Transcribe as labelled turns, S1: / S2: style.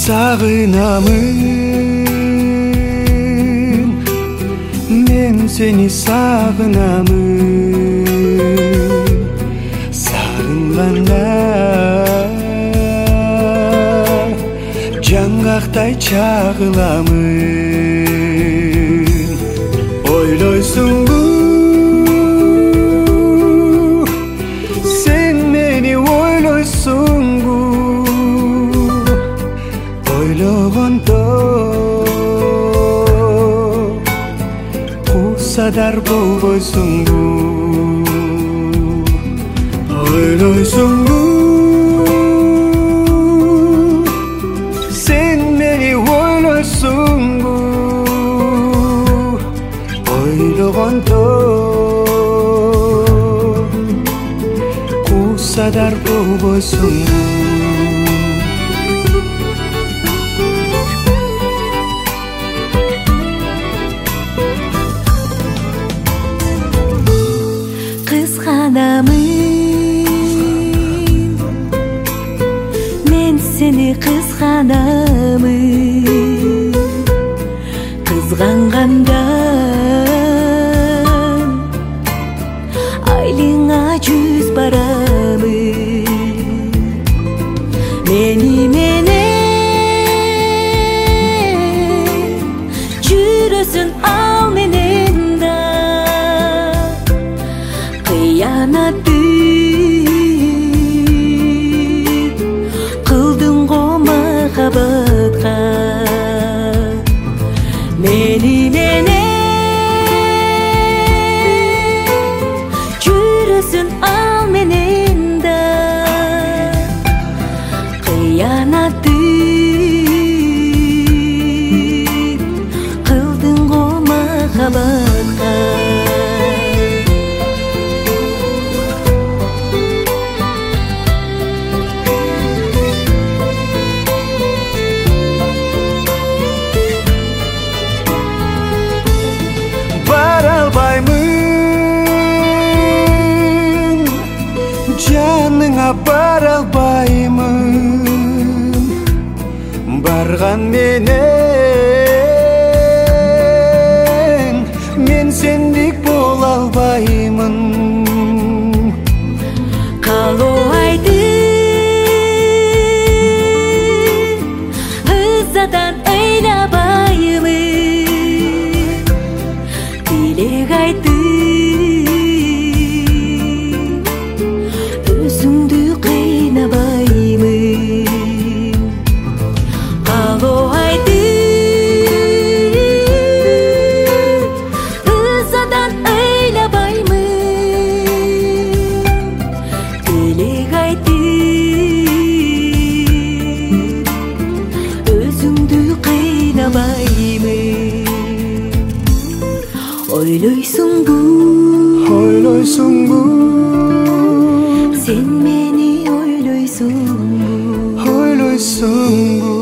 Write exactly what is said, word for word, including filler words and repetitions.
S1: Sağınamın, men seni sağınamın. Sağınğanda жаңғақтай чағыламын. Ойлойсуңбу, сен мени ойлойсуңбу, ойлогондо кусадар болбойсуңбу. Ойлойсуңбу, ойлогондо кусадар болбойсуңбу.
S2: Кызганамын, мен сени кызганамын. Кызганганда айлыңа жүз барамын. Мени менен жүрөсүн ал менен да. Кыянатты кылдың го махабатка. Meni menен жүрөсүн ал менен да. Кыянатты кылдың го махабатка.
S1: Жаныңа бара албаймын, барган менен мен сендик бола албаймын.
S2: Каалабайды ызадан ыйлабаймын, тилек айтты өзүңдү кыйнабаймын. Каалабайды ызадан ыйлабаймын, тилек айтты өзүңдү кыйнабаймын. Ойлойсуңбу,
S1: ойлойсуңбу,
S2: сен мени ойлойсуңбу,
S1: ойлойсуңбу.